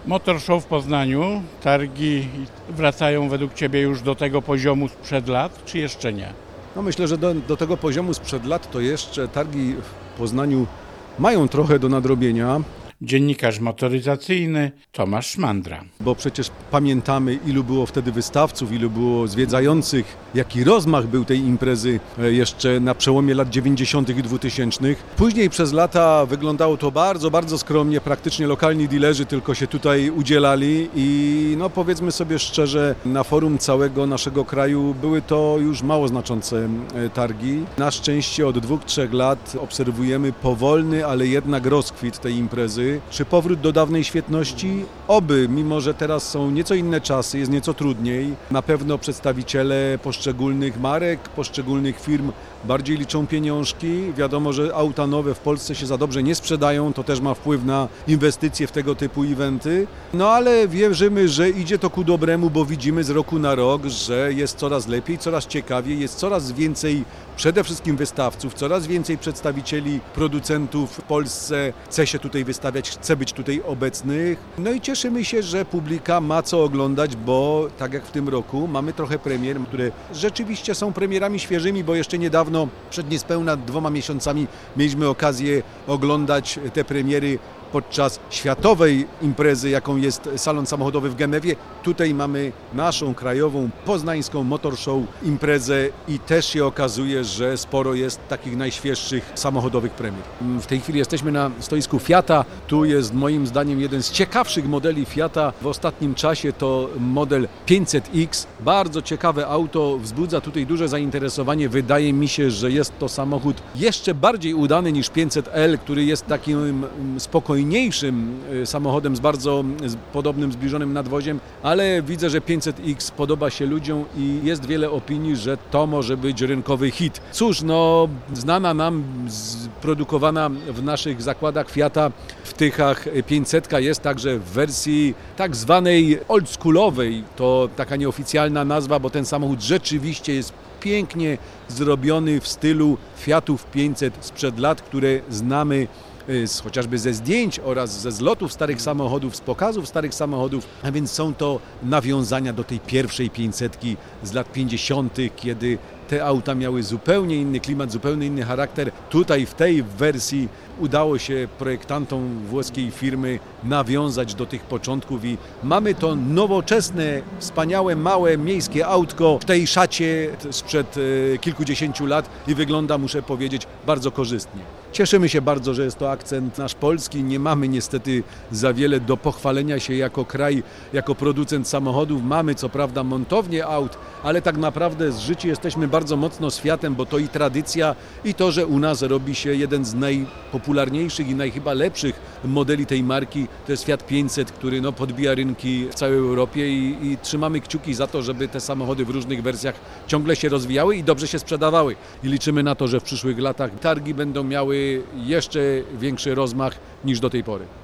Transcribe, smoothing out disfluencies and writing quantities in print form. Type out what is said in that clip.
Motor Show w Poznaniu, targi wracają według Ciebie już do tego poziomu sprzed lat, czy jeszcze nie? No myślę, że do tego poziomu sprzed lat to jeszcze targi w Poznaniu mają trochę do nadrobienia. Dziennikarz motoryzacyjny Tomasz Szmandra. Bo przecież pamiętamy, ilu było wtedy wystawców, ilu było zwiedzających, jaki rozmach był tej imprezy jeszcze na przełomie lat 90. i 2000. Później przez lata wyglądało to bardzo, bardzo skromnie, praktycznie lokalni dilerzy tylko się tutaj udzielali i no powiedzmy sobie szczerze, na forum całego naszego kraju były to już mało znaczące targi. Na szczęście od 2-3 lat obserwujemy powolny, ale jednak rozkwit tej imprezy. Czy powrót do dawnej świetności? Oby, mimo że teraz są nieco inne czasy, jest nieco trudniej. Na pewno przedstawiciele poszczególnych marek, poszczególnych firm bardziej liczą pieniążki. Wiadomo, że auta nowe w Polsce się za dobrze nie sprzedają, to też ma wpływ na inwestycje w tego typu eventy. No ale wierzymy, że idzie to ku dobremu, bo widzimy z roku na rok, że jest coraz lepiej, coraz ciekawiej, jest coraz więcej przede wszystkim wystawców, coraz więcej przedstawicieli producentów w Polsce chce się tutaj wystawiać, chce być tutaj obecnych. No i cieszymy się, że publika ma co oglądać, bo tak jak w tym roku mamy trochę premier, które rzeczywiście są premierami świeżymi, bo jeszcze niedawno, przed niespełna 2 miesiącami mieliśmy okazję oglądać te premiery podczas światowej imprezy, jaką jest salon samochodowy w Genewie. Tutaj mamy naszą krajową, poznańską Motor Show imprezę i też się okazuje, że sporo jest takich najświeższych samochodowych premier. W tej chwili jesteśmy na stoisku Fiata. Tu jest moim zdaniem jeden z ciekawszych modeli Fiata w ostatnim czasie, to model 500X. Bardzo ciekawe auto, wzbudza tutaj duże zainteresowanie. Wydaje mi się, że jest to samochód jeszcze bardziej udany niż 500L, który jest takim spokojniejszym samochodem z bardzo podobnym, zbliżonym nadwoziem, ale widzę, że 500X podoba się ludziom i jest wiele opinii, że to może być rynkowy hit. Cóż, no znana nam, produkowana w naszych zakładach Fiata w Tychach 500 jest także w wersji tak zwanej oldschoolowej. To taka nieoficjalna nazwa, bo ten samochód rzeczywiście jest pięknie zrobiony w stylu Fiatów 500 sprzed lat, które znamy chociażby ze zdjęć oraz ze zlotów starych samochodów, z pokazów starych samochodów, a więc są to nawiązania do tej pierwszej 500 z lat 50., kiedy te auta miały zupełnie inny klimat, zupełnie inny charakter. Tutaj w tej wersji udało się projektantom włoskiej firmy nawiązać do tych początków i mamy to nowoczesne, wspaniałe, małe, miejskie autko w tej szacie sprzed kilkudziesięciu lat i wygląda, muszę powiedzieć, bardzo korzystnie. Cieszymy się bardzo, że jest to akcent nasz polski. Nie mamy niestety za wiele do pochwalenia się jako kraj, jako producent samochodów. Mamy co prawda montownię aut, ale tak naprawdę zżyci jesteśmy bardzo mocno z Fiatem, bo to i tradycja, i to, że u nas robi się jeden z najpopularniejszych i chyba lepszych modeli tej marki. To jest Fiat 500, który podbija rynki w całej Europie i trzymamy kciuki za to, żeby te samochody w różnych wersjach ciągle się rozwijały i dobrze się sprzedawały. I liczymy na to, że w przyszłych latach targi będą miały jeszcze większy rozmach niż do tej pory.